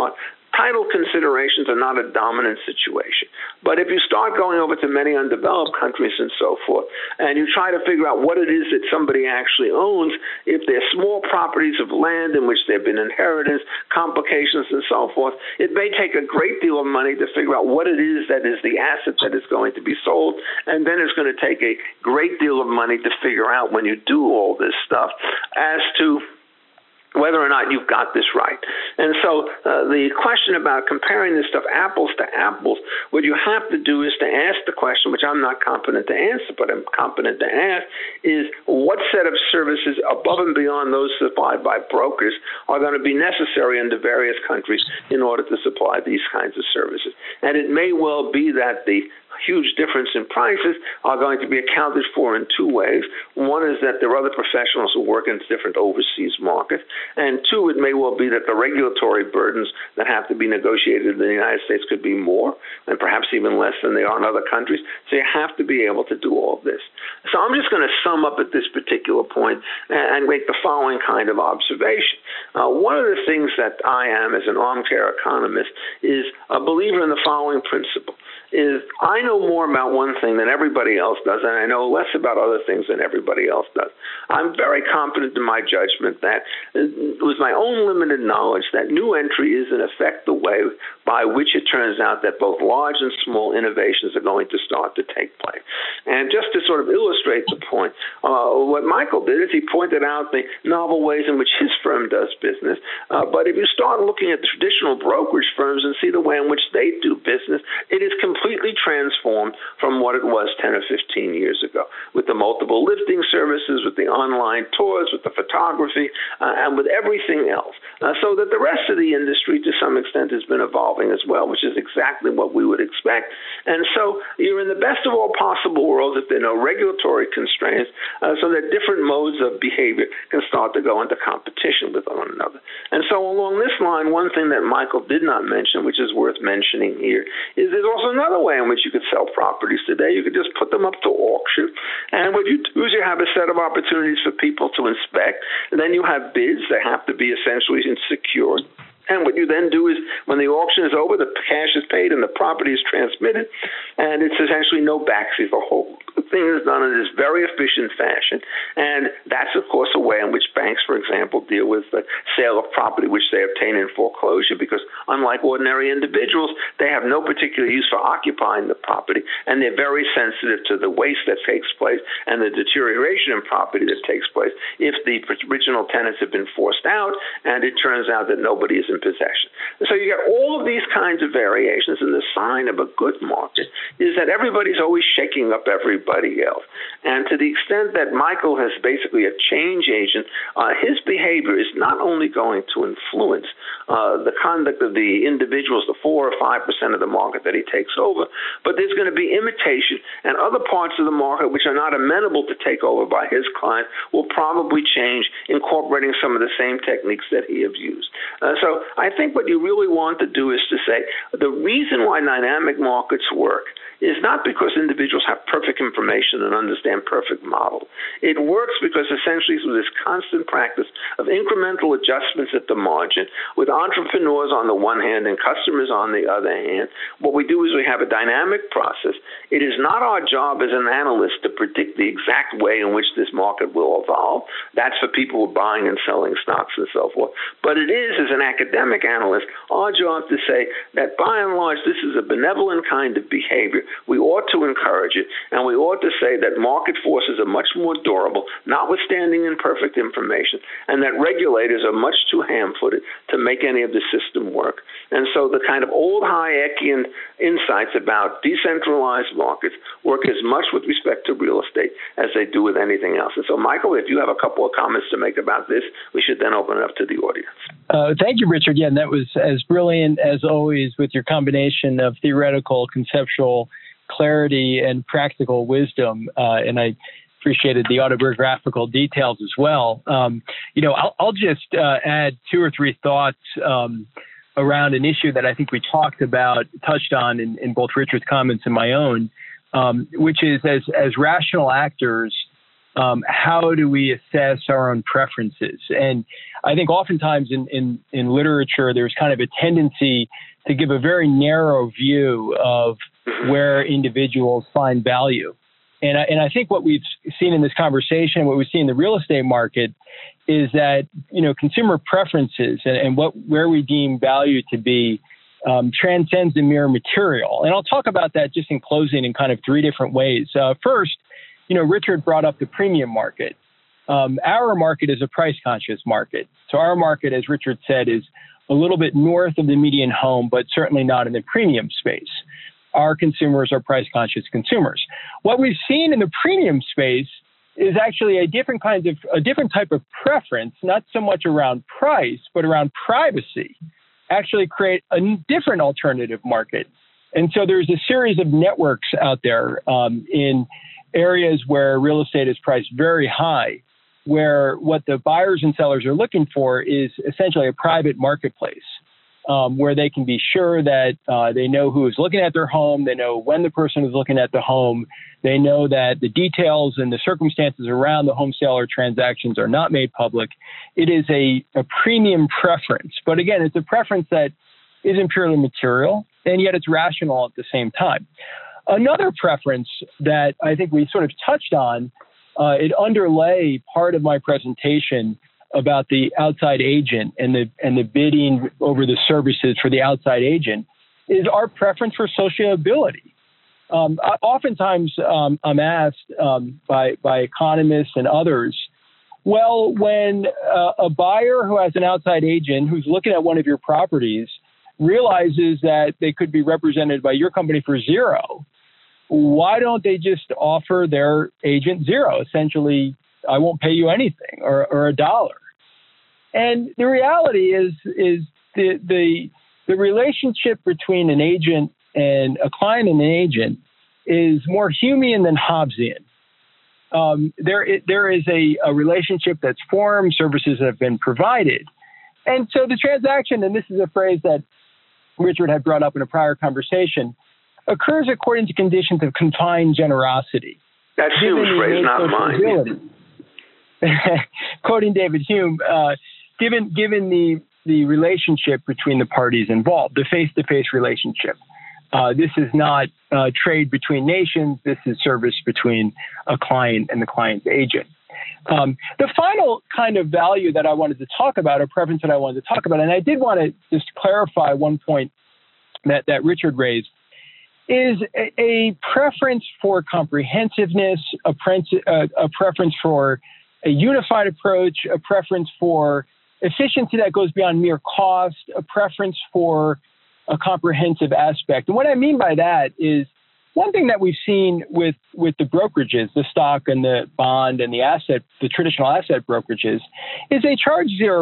S4: title considerations are not a dominant situation. But if you start going over to many undeveloped countries and so forth, and you try to figure out what it is that somebody actually owns, if they're small properties of land in which there have been inheritance, complications, and so forth, it may take a great deal of money to figure out what it is that is the asset that is going to be sold, and then it's going to take a great deal of money to figure out when you do all this stuff as to whether or not you've got this right. And so the question about comparing this stuff apples to apples, what you have to do is to ask the question, which I'm not competent to answer, but I'm competent to ask, is what set of services above and beyond those supplied by brokers are going to be necessary in the various countries in order to supply these kinds of services. And it may well be that the huge difference in prices are going to be accounted for in two ways. One is that there are other professionals who work in different overseas markets. And two, it may well be that the regulatory burdens that have to be negotiated in the United States could be more, and perhaps even less than they are in other countries. So you have to be able to do all of this. So I'm just going to sum up at this particular point and make the following kind of observation. One of the things that I am as an armchair economist is a believer in the following principle. Is I know more about one thing than everybody else does, and I know less about other things than everybody else does. I'm very confident in my judgment that, with my own limited knowledge, that new entry is in effect the way by which it turns out that both large and small innovations are going to start to take place. And just to sort of illustrate the point, what Michael did is he pointed out the novel ways in which his firm does business. But if you start looking at the traditional brokerage firms and see the way in which they do business, it is completely transformed from what it was 10 or 15 years ago, with the multiple lifting services, with the online tours, with the photography, and with everything else. So that the rest of the industry, to some extent, has been evolving as well, which is exactly what we would expect. And so you're in the best of all possible worlds if there are no regulatory constraints, so that different modes of behavior can start to go into competition with one another. And so along this line, one thing that Michael did not mention, which is worth mentioning here, is there's also another way in which you could sell properties today. You could just put them up to auction, and what you do is you have a set of opportunities for people to inspect, and then you have bids that have to be essentially secured. And what you then do is, when the auction is over, the cash is paid and the property is transmitted, and it's essentially no backseat. The whole thing is done in this very efficient fashion. And that's, of course, a way in which banks, for example, deal with the sale of property which they obtain in foreclosure, because unlike ordinary individuals, they have no particular use for occupying the property, and they're very sensitive to the waste that takes place and the deterioration in property that takes place if the original tenants have been forced out and it turns out that nobody is in possession. So you get all of these kinds of variations, and the sign of a good market is that everybody's always shaking up everybody else. And to the extent that Michael has basically a change agent, his behavior is not only going to influence the conduct of the individuals, the 4 or 5% of the market that he takes over, but there's going to be imitation, and other parts of the market which are not amenable to take over by his client will probably change, incorporating some of the same techniques that he has used. So I think what you really want to do is to say the reason why dynamic markets work is not because individuals have perfect information and understand perfect models. It works because essentially through this constant practice of incremental adjustments at the margin, with entrepreneurs on the one hand and customers on the other hand, what we do is we have a dynamic process. It is not our job as an analyst to predict the exact way in which this market will evolve. That's for people who are buying and selling stocks and so forth. But it is, as an academic analyst, our job to say that by and large this is a benevolent kind of behavior. We ought to encourage it, and we ought to say that market forces are much more durable, notwithstanding imperfect information, and that regulators are much too ham-footed to make any of the system work. And so the kind of old Hayekian insights about decentralized markets work as much with respect to real estate as they do with anything else. And so, Michael, if you have a couple of comments to make about this, we should then open it up to the audience.
S3: Thank you, Richard. Yeah, that was as brilliant as always with your combination of theoretical, conceptual clarity and practical wisdom. And I appreciated the autobiographical details as well. I'll just add 2 or 3 thoughts around an issue that I think we touched on in both Richard's comments and my own, which is as rational actors, how do we assess our own preferences? And I think oftentimes in literature, there's kind of a tendency to give a very narrow view of where individuals find value. And I think what we've seen in this conversation, what we see in the real estate market, is that consumer preferences and where we deem value to be transcends the mere material. And I'll talk about that just in closing in kind of three different ways. First, Richard brought up the premium market. Our market is a price-conscious market. So our market, as Richard said, is a little bit north of the median home, but certainly not in the premium space. Our consumers are price-conscious consumers. What we've seen in the premium space is actually a different type of preference, not so much around price, but around privacy, actually create a different alternative market. And so there's a series of networks out there in areas where real estate is priced very high, where what the buyers and sellers are looking for is essentially a private marketplace where they can be sure that they know who is looking at their home, they know when the person is looking at the home, they know that the details and the circumstances around the home sale or transactions are not made public. It is a premium preference. But again, it's a preference that isn't purely material, and yet it's rational at the same time. Another preference that I think we sort of touched on, it underlay part of my presentation about the outside agent and the bidding over the services for the outside agent, is our preference for sociability. Oftentimes, I'm asked by economists and others, well, when a buyer who has an outside agent who's looking at one of your properties realizes that they could be represented by your company for zero, why don't they just offer their agent zero? Essentially, I won't pay you anything or $1. And the reality is the relationship between an agent and a client and an agent is more Humean than Hobbesian. There is a relationship that's formed, services have been provided. And so the transaction, and this is a phrase that Richard had brought up in a prior conversation, occurs according to conditions of confined generosity.
S4: That's Hume's phrase, not mine.
S3: Quoting David Hume, given the relationship between the parties involved, the face-to-face relationship. This is not trade between nations. This is service between a client and the client's agent. The final kind of value that I wanted to talk about, or preference that I wanted to talk about, and I did want to just clarify one point that Richard raised, is a preference for comprehensiveness, a preference for a unified approach, a preference for efficiency that goes beyond mere cost, a preference for a comprehensive aspect. And what I mean by that is one thing that we've seen with the brokerages, the stock and the bond and the traditional asset brokerages, is they charge 0%.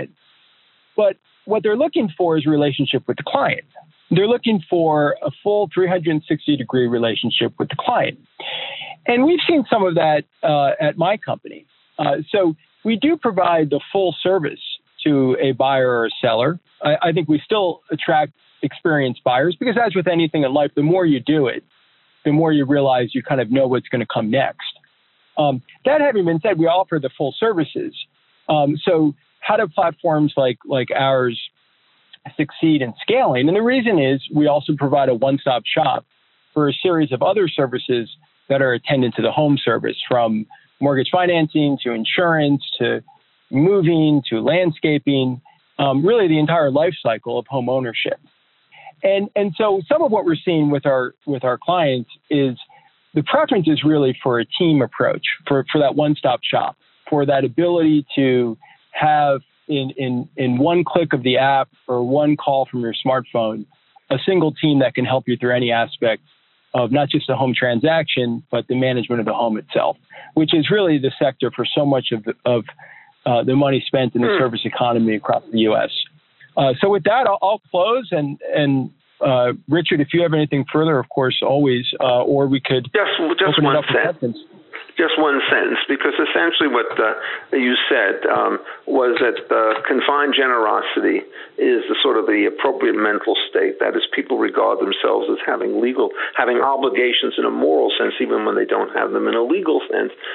S3: But what they're looking for is a relationship with the client. They're looking for a full 360-degree relationship with the client. And we've seen some of that at my company. So we do provide the full service to a buyer or a seller. I think we still attract experienced buyers because, as with anything in life, the more you do it, the more you realize you kind of know what's going to come next. That having been said, we offer the full services. So how do platforms like ours succeed in scaling? And the reason is we also provide a one-stop shop for a series of other services that are attendant to the home service, from mortgage financing to insurance to moving to landscaping, really the entire life cycle of home ownership. And so some of what we're seeing with our clients is the preference is really for a team approach, for that one-stop shop, for that ability to have in one click of the app or one call from your smartphone, a single team that can help you through any aspect of not just the home transaction, but the management of the home itself, which is really the sector for so much of the money spent in the service economy across the U.S. So with that, I'll close. And Richard, if you have anything further, of course, always, or we could
S4: just
S3: open
S4: one
S3: it up for questions.
S4: Just one sentence, because essentially what you said was that confined generosity is the sort of the appropriate mental state. That is, people regard themselves as having obligations in a moral sense, even when they don't have them in a legal sense. And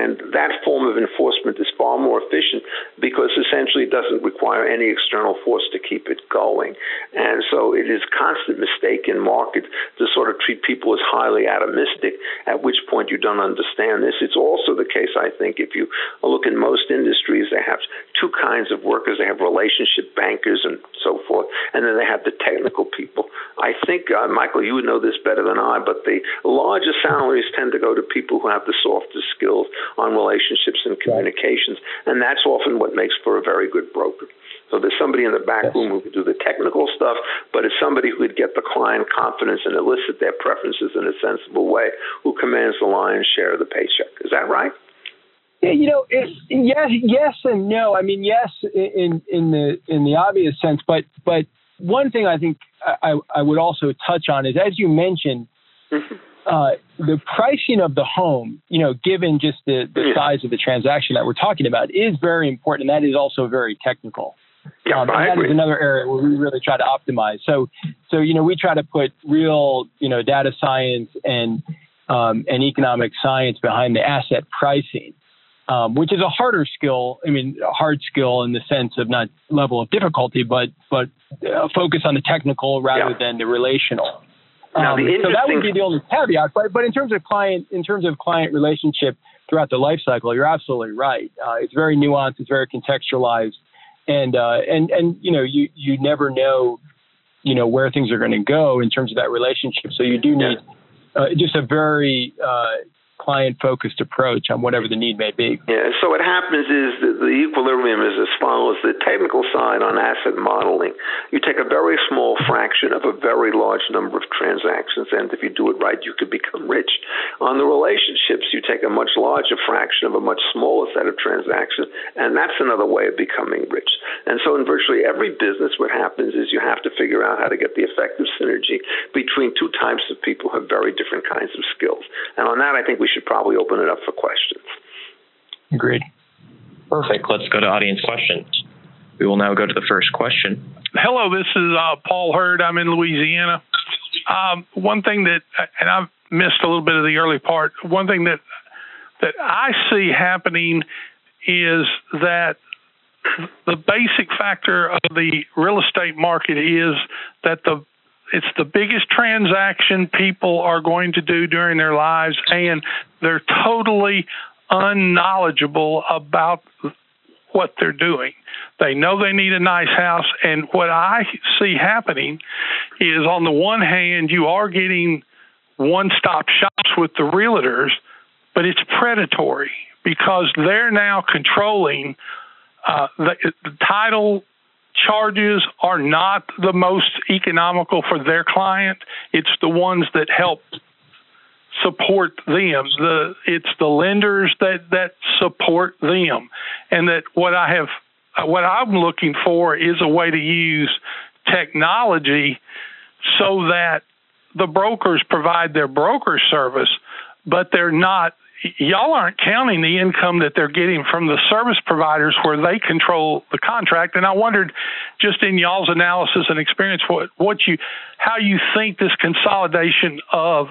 S4: And that form of enforcement is far more efficient because essentially it doesn't require any external force to keep it going. And so it is a constant mistake in market to sort of treat people as highly atomistic, at which point you don't understand this. It's also the case, I think, if you look in most industries, they have two kinds of workers. They have relationship bankers and so forth, and then they have the technical people. I think, Michael, you would know this better than I, but the larger salaries tend to go to people who have the softer skills on relationships and communications, and that's often what makes for a very good broker. So there's somebody in the back room who could do the technical stuff, but it's somebody who could get the client confidence and elicit their preferences in a sensible way, who commands the lion's share of the paycheck. Is that right?
S3: Yeah, yes and no. I mean, yes, in the obvious sense, but one thing I think I would also touch on is, as you mentioned, the pricing of the home, given just the size of the transaction that we're talking about, is very important, and that is also very technical. And that is another area where we really try to optimize. So we try to put real, data science and economic science behind the asset pricing, which is a harder skill. I mean, a hard skill in the sense of not level of difficulty, but focus on the technical rather than the relational. So that would be the only caveat. But in terms of client relationship throughout the life cycle, you're absolutely right. It's very nuanced. It's very contextualized. And you never know, where things are going to go in terms of that relationship. So you do need just a very client-focused approach on whatever the need may be.
S4: Yeah, so what happens is that the equilibrium is as follows. The technical side on asset modeling, you take a very small fraction of a very large number of transactions, and if you do it right, you could become rich. On the relationships, you take a much larger fraction of a much smaller set of transactions, and that's another way of becoming rich. And so in virtually every business, what happens is you have to figure out how to get the effective synergy between two types of people who have very different kinds of skills. And on that, I think we should probably open it up for questions.
S3: Agreed.
S2: Perfect. Let's go to audience questions. We will now go to the first question.
S5: Hello, this is Paul Hurd. I'm in Louisiana. One thing that, and I've missed a little bit of the early part, one thing that I see happening is that the basic factor of the real estate market is that it's the biggest transaction people are going to do during their lives, and they're totally unknowledgeable about what they're doing. They know they need a nice house, and what I see happening is, on the one hand, you are getting one-stop shops with the realtors, but it's predatory because they're now controlling the title. Charges are not the most economical for their client. It's the ones that help support them. It's the lenders that support them. And that what I'm looking for is a way to use technology so that the brokers provide their broker service, but y'all aren't counting the income that they're getting from the service providers where they control the contract. And I wondered, just in y'all's analysis and experience, how you think this consolidation of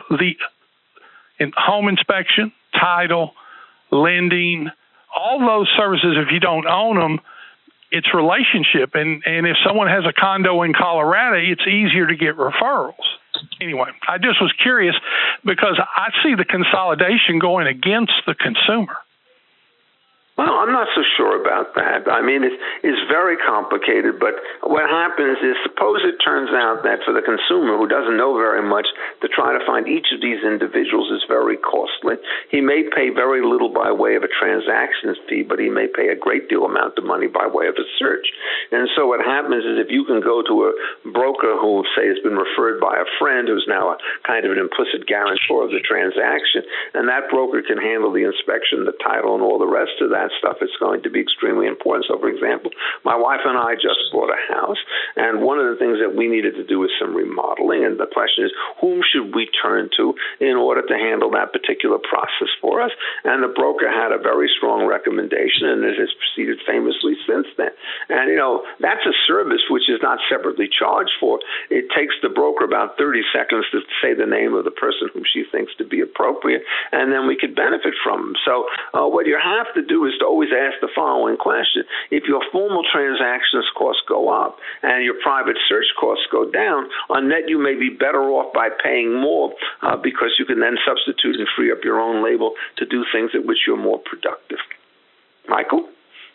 S5: in home inspection, title, lending, all those services, if you don't own them, it's relationship. And if someone has a condo in Colorado, it's easier to get referrals. Anyway, I just was curious because I see the consolidation going against the consumer.
S4: Well, I'm not so sure about that. I mean, it's very complicated, but what happens is, suppose it turns out that for the consumer who doesn't know very much, to try to find each of these individuals is very costly. He may pay very little by way of a transactions fee, but he may pay a great deal amount of money by way of a search. And so what happens is, if you can go to a broker who, say, has been referred by a friend who's now a kind of an implicit guarantor of the transaction, and that broker can handle the inspection, the title, and all the rest of that, stuff is going to be extremely important. So, for example, my wife and I just bought a house, and one of the things that we needed to do was some remodeling. And the question is, whom should we turn to in order to handle that particular process for us? And the broker had a very strong recommendation, and it has proceeded famously since then. And, that's a service which is not separately charged for. It takes the broker about 30 seconds to say the name of the person whom she thinks to be appropriate, and then we could benefit from them. So what you have to do is to always ask the following question. If your formal transactions costs go up and your private search costs go down, on net you may be better off by paying more because you can then substitute and free up your own label to do things at which you're more productive. Michael?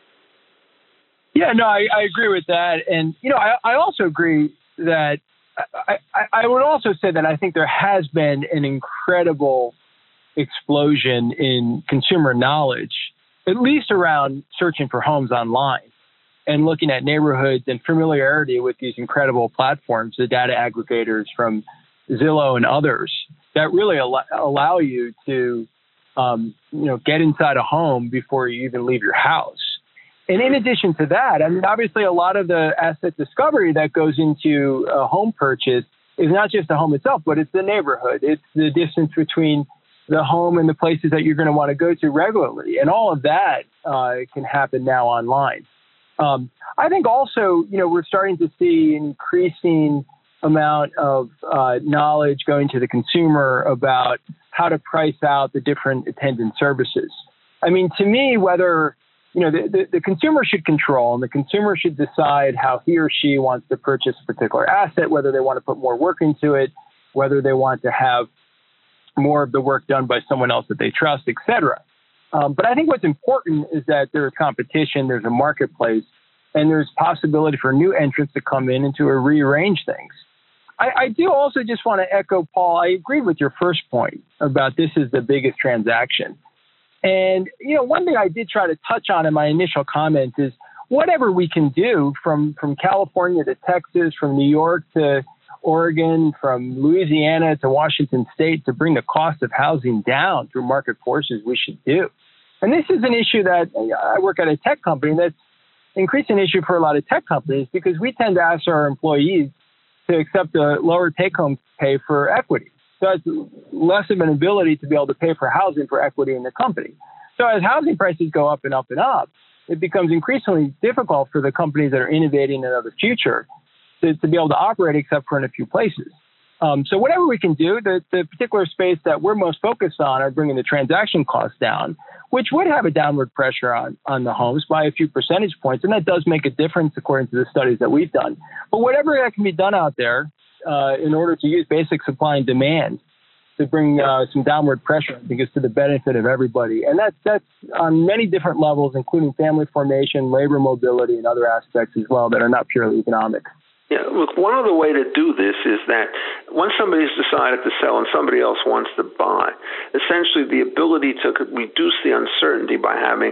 S3: Yeah, no, I agree with that. And, I also agree that I would also say that I think there has been an incredible explosion in consumer knowledge, at least around searching for homes online and looking at neighborhoods and familiarity with these incredible platforms, the data aggregators from Zillow and others that really allow you to, get inside a home before you even leave your house. And in addition to that, obviously a lot of the asset discovery that goes into a home purchase is not just the home itself, but it's the neighborhood. It's the distance between the home and the places that you're going to want to go to regularly. And all of that can happen now online. I think also, we're starting to see an increasing amount of knowledge going to the consumer about how to price out the different attendant services. To me, whether the consumer should control, and the consumer should decide how he or she wants to purchase a particular asset, whether they want to put more work into it, whether they want to have more of the work done by someone else that they trust, et cetera. But I think what's important is that there's competition, there's a marketplace, and there's possibility for new entrants to come in and to rearrange things. I do also just want to echo, Paul, I agree with your first point about this is the biggest transaction. And, one thing I did try to touch on in my initial comments is whatever we can do from California to Texas, from New York to Oregon, from Louisiana to Washington State to bring the cost of housing down through market forces, we should do. And this is an issue that I work at a tech company that's increasing issue for a lot of tech companies because we tend to ask our employees to accept a lower take-home pay for equity. So it's less of an ability to be able to pay for housing for equity in the company. So as housing prices go up and up and up, it becomes increasingly difficult for the companies that are innovating in the future to be able to operate except for in a few places. So whatever we can do, the particular space that we're most focused on are bringing the transaction costs down, which would have a downward pressure on the homes by a few percentage points. And that does make a difference according to the studies that we've done. But whatever that can be done out there in order to use basic supply and demand to bring some downward pressure, I think is to the benefit of everybody. And that's on many different levels, including family formation, labor mobility, and other aspects as well that are not purely economic.
S4: Yeah, look, one other way to do this is that once somebody's decided to sell and somebody else wants to buy, essentially the ability to reduce the uncertainty by having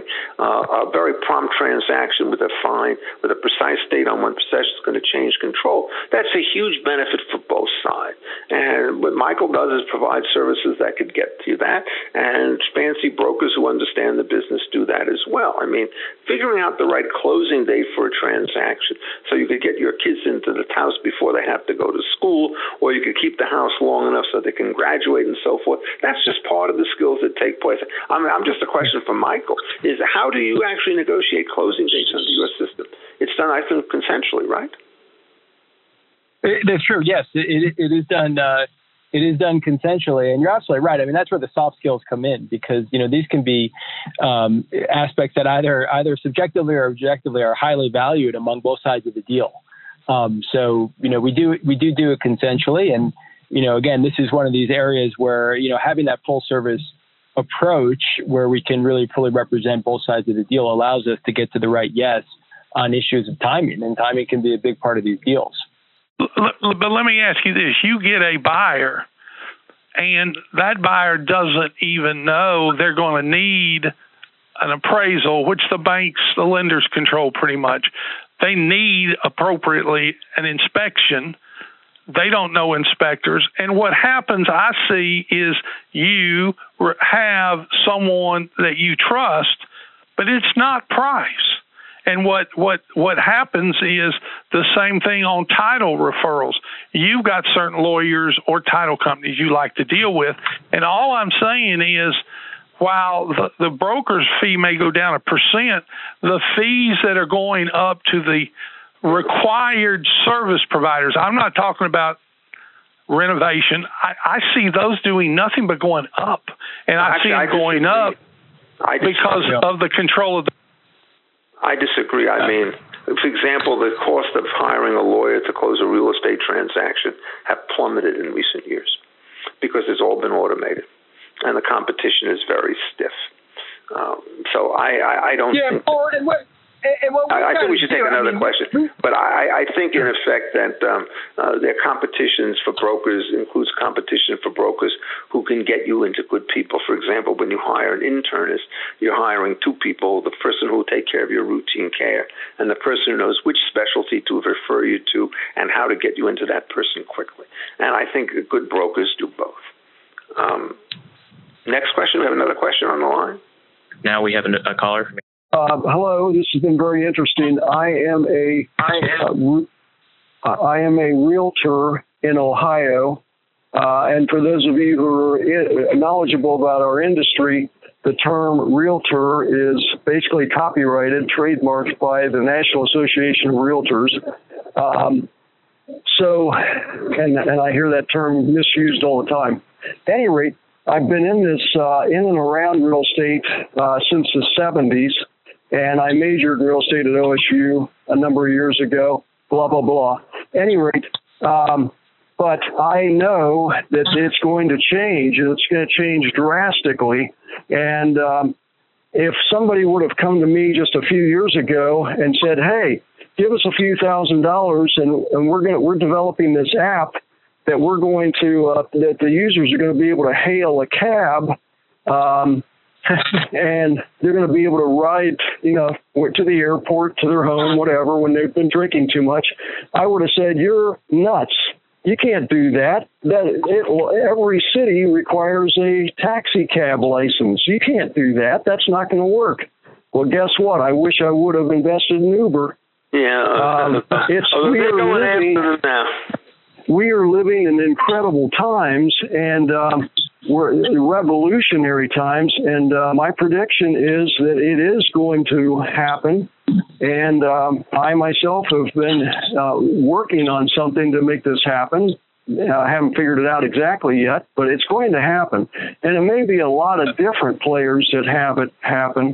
S4: a very prompt transaction with a precise date on when possession is going to change control, that's a huge benefit for both sides. And what Michael does is provide services that could get to that, and fancy brokers who understand the business do that as well. Figuring out the right closing date for a transaction so you could get your kids into the house before they have to go to school, or you could keep the house long enough so they can graduate and so forth. That's just part of the skills that take place. I'm just a question for Michael, is how do you actually negotiate closing dates under your system? It's done, I think, consensually, right?
S3: That's true. Yes, it is done. It is done consensually, and you're absolutely right. That's where the soft skills come in, because these can be aspects that either subjectively or objectively are highly valued among both sides of the deal. So we do it consensually, and again, this is one of these areas where having that full service approach where we can really fully represent both sides of the deal allows us to get to the right yes on issues of timing, and timing can be a big part of these deals.
S5: But let me ask you this. You get a buyer, and that buyer doesn't even know they're going to need an appraisal, which the lenders control pretty much. They need appropriately an inspection. They don't know inspectors. And what happens, I see, is you have someone that you trust but it's not price. And what happens is the same thing on title referrals. You've got certain lawyers or title companies you like to deal with, and all I'm saying is, while the broker's fee may go down 1%, the fees that are going up to the required service providers, I'm not talking about renovation. I see those doing nothing but going up, and I see them going up because of the control of the.
S4: I disagree. I mean, for example, the cost of hiring a lawyer to close a real estate transaction have plummeted in recent years because it's all been automated, and the competition is very stiff. So I don't think...
S3: Paul,
S4: I think we should take another question. But I think, in effect, that their competitions for brokers includes competition for brokers who can get you into good people. For example, when you hire an internist, you're hiring two people, the person who will take care of your routine care and the person who knows which specialty to refer you to and how to get you into that person quickly. And I think good brokers do both. Next question. We have another question on the line.
S2: Now we have a caller.
S6: Hello, this has been very interesting. I am a realtor in Ohio, and for those of you who are knowledgeable about our industry, the term realtor is basically copyrighted, trademarked by the National Association of Realtors. And I hear that term misused all the time. At any rate, I've been in this in and around real estate since the 70s. And I majored in real estate at OSU a number of years ago, blah, blah, blah. At any rate, but I know that it's going to change, and it's going to change drastically. And if somebody would have come to me just a few years ago and said, hey, give us a few $1,000s, and we're developing this app that we're going to, that the users are going to be able to hail a cab, and they're going to be able to ride, to the airport, to their home, whatever, when they've been drinking too much, I would have said, you're nuts. You can't do that. Every city requires a taxi cab license. You can't do that. That's not going to work. Well, guess what? I wish I would have invested in Uber.
S4: Yeah.
S6: We are living in incredible times, and we're revolutionary times, and my prediction is that it is going to happen, and I myself have been working on something to make this happen. I haven't figured it out exactly yet, but it's going to happen, and it may be a lot of different players that have it happen.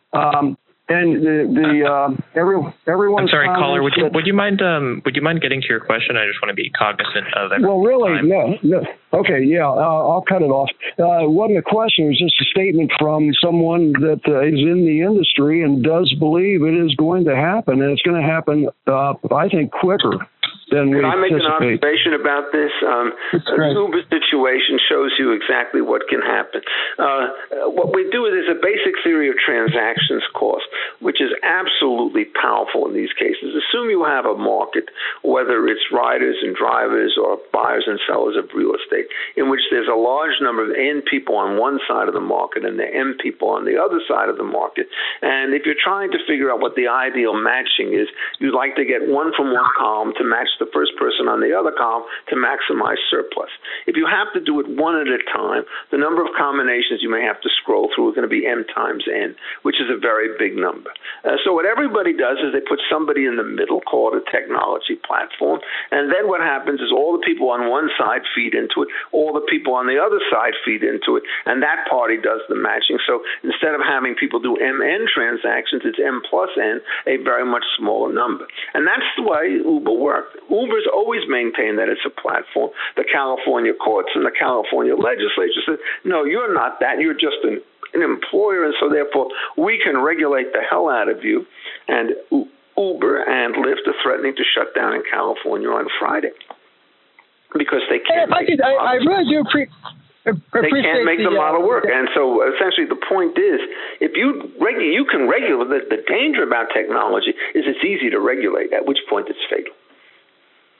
S6: And everyone.
S2: I'm sorry, caller. Would you mind getting to your question? I just want to be cognizant of everything.
S6: Well, really, no. Okay, yeah, I'll cut it off. It wasn't a question. It was just a statement from someone that is in the industry and does believe it is going to happen, and it's going to happen, I think, quicker than we anticipate.
S4: Can I make an observation about this? The Uber situation shows you exactly what can happen. What we do is there's a basic theory of transactions cost, which is absolutely powerful in these cases. Assume you have a market, whether it's riders and drivers or buyers and sellers of real estate, in which there's a large number of N people on one side of the market and the M people on the other side of the market. And if you're trying to figure out what the ideal matching is, you'd like to get one from one column to match the first person on the other column to maximize surplus. If you have to do it one at a time, the number of combinations you may have to scroll through are going to be M times N, which is a very big number. So what everybody does is they put somebody in the middle, called a technology platform, and then what happens is all the people on one side feed into it, all the people on the other side feed into it, and that party does the matching. So instead of having people do MN transactions, it's M plus N, a very much smaller number. And that's the way Uber worked. Uber's always maintained that it's a platform. The California courts and the California legislature said, no, you're not that. You're just an employer, and so therefore we can regulate the hell out of you. And Uber and Lyft are threatening to shut down in California on Friday because they can't.
S3: I really do appreciate.
S4: They can't make the model work. And so essentially the point is, if you can regulate, the danger about technology is it's easy to regulate, at which point it's fatal.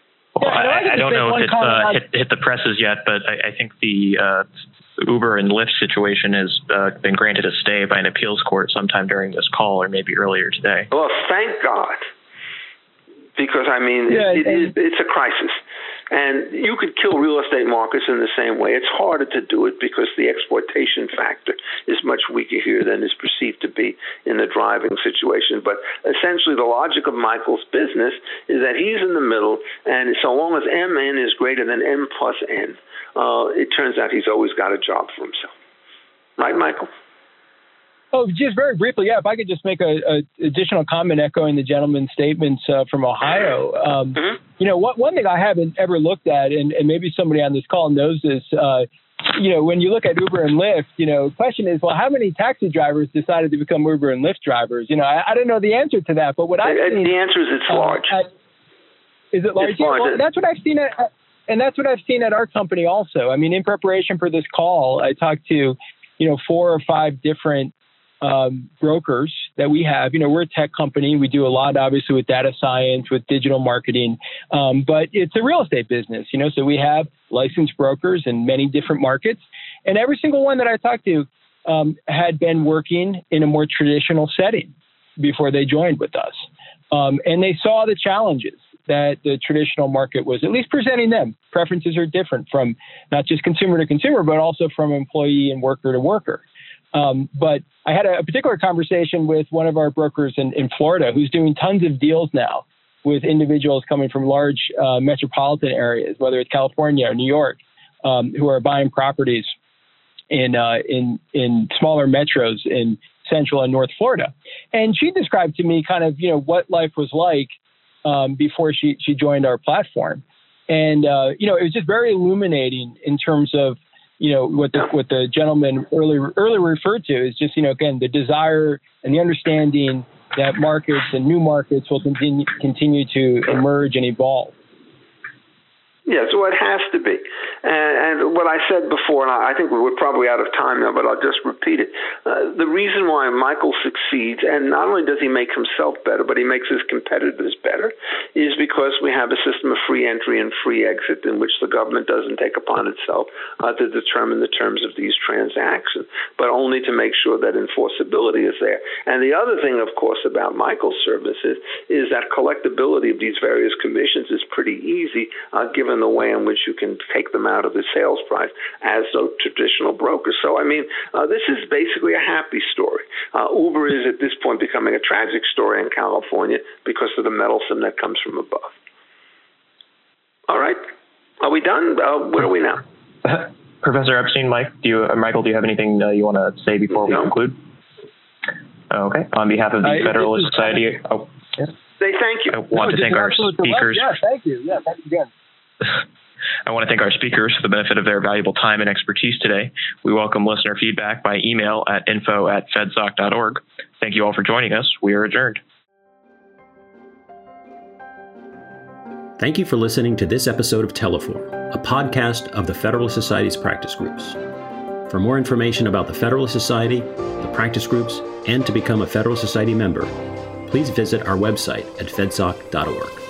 S2: Well, I don't know if it's hit the presses yet, but I think the Uber and Lyft situation has been granted a stay by an appeals court sometime during this call or maybe earlier today.
S4: Well, thank God, because, I mean, it's a crisis. And you could kill real estate markets in the same way. It's harder to do it because the exploitation factor is much weaker here than is perceived to be in the driving situation. But essentially the logic of Michael's business is that he's in the middle, and so long as MN is greater than M plus N, it turns out he's always got a job for himself. Right, Michael?
S3: Oh, just very briefly, if I could just make a additional comment echoing the gentleman's statements from Ohio. One thing I haven't ever looked at, and maybe somebody on this call knows this, when you look at Uber and Lyft, the question is, well, how many taxi drivers decided to become Uber and Lyft drivers? I don't know the answer to that, but what I've seen...
S4: The answer is it's large.
S3: Is it large?
S4: It's large.
S3: Well, that's what I've seen and that's what I've seen at our company also. I mean, in preparation for this call, I talked to, 4 or 5 different brokers that we have. We're a tech company. We do a lot, obviously, with data science, with digital marketing, but it's a real estate business, so we have licensed brokers in many different markets. And every single one that I talked to had been working in a more traditional setting before they joined with us. And they saw the challenges that the traditional market was at least presenting them. Preferences are different from not just consumer to consumer, but also from employee and worker to worker. But I had a particular conversation with one of our brokers in Florida who's doing tons of deals now with individuals coming from large metropolitan areas, whether it's California or New York, who are buying properties in smaller metros in Central and North Florida. And she described to me kind of, what life was like before she joined our platform. And, it was just very illuminating in terms of, what the gentleman earlier referred to is just, again, the desire and the understanding that markets and new markets will continue to emerge and evolve.
S4: Yeah, so it has to be. And what I said before, and I think we're probably out of time now, but I'll just repeat it. The reason why Michael succeeds, and not only does he make himself better, but he makes his competitors better, is because we have a system of free entry and free exit in which the government doesn't take upon itself to determine the terms of these transactions, but only to make sure that enforceability is there. And the other thing, of course, about Michael's services is that collectability of these various commissions is pretty easy, given the way in which you can take them out of the sales price as a traditional broker. So, I mean, this is basically a happy story. Uber is at this point becoming a tragic story in California because of the meddlesome that comes from above. All right. Are we done? Where are we now?
S2: Professor Epstein, Michael, do you have anything you want to say before we conclude? Okay. On behalf of the Federalist Society...
S4: Say thank you.
S2: I want to thank our speakers.
S3: Yeah, thank you. Yeah, thanks again.
S2: I want to thank our speakers for the benefit of their valuable time and expertise today. We welcome listener feedback by email at info@fedsoc.org. Thank you all for joining us. We are adjourned.
S1: Thank you for listening to this episode of Teleform, a podcast of the Federalist Society's practice groups. For more information about the Federalist Society, the practice groups, and to become a Federalist Society member, please visit our website at fedsoc.org.